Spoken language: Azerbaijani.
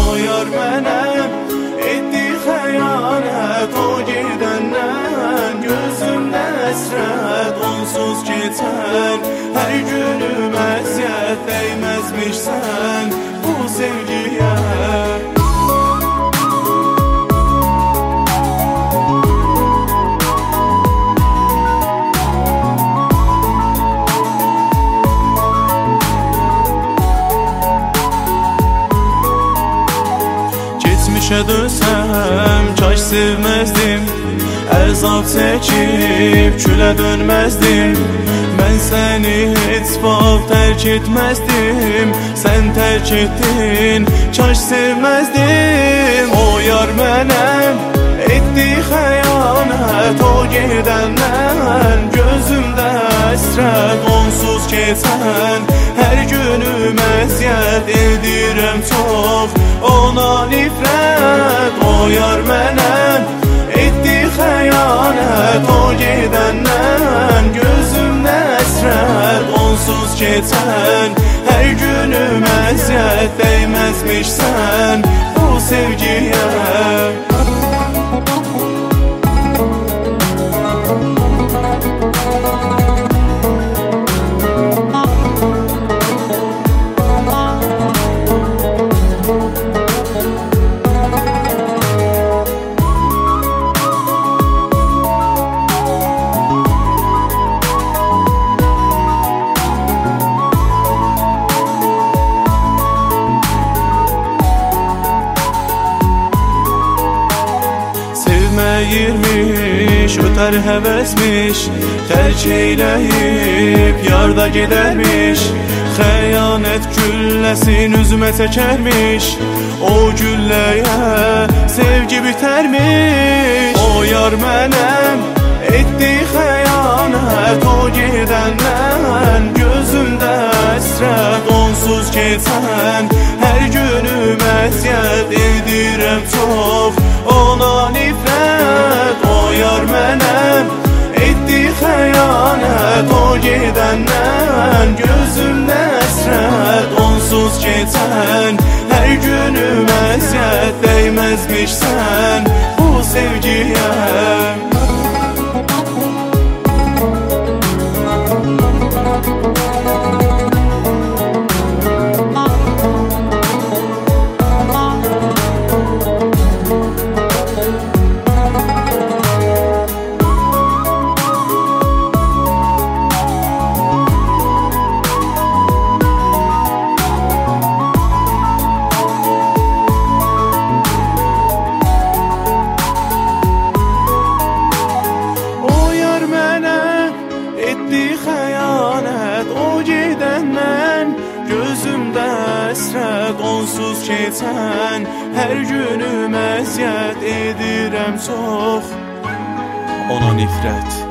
O yar mənə etdi xəyanət, o gedəndən gözümdə əsrət. Onsuz keçən hər günüm əziyyət, dəyməzmişsən bu sevgiyə. Geçmişe dönsəm kaş sevməzdim, əzab çəkib külə dönməzdim. Mən səni heç vaxt tərk etməzdim, sən tərk etdin, kaş sevməzdim. O yar mənə etdi xəyanət, o gedəndən gözümdə əsrət. Onsuz keçən hər günüm əziyyət, edirəm çox ona nifrət. O yar mənə etdi xəyanət, o gedəndən gözümdə əsrət. Onsuz keçən hər günüm əziyyət, dəyməzmişsən bu sevgiyə. Sevməyirmiş, ötər həvəsmiş, tərk eyləyib yarda gedərmiş. Xəyanət gülləsin üzümə çəkərmiş, o gülləyə sevgi bitərmiş. O yar mənə etdi xəyanət, o gedəndən gözümdə əsrət. Onsuz keçən hər günüm əziyyət, edirəm çox ona nifrət. O yar mənə etdi xəyanət, o gedəndən gözümdə əsrət. Onsuz keçən hər günüm əziyyət, dəyməzmişsən bu sevgiyə. Etdi xəyanət, o gedəndən gözümdə əsrət. Onsuz keçən hər günüm əziyyət, edirəm çox ona nifrət.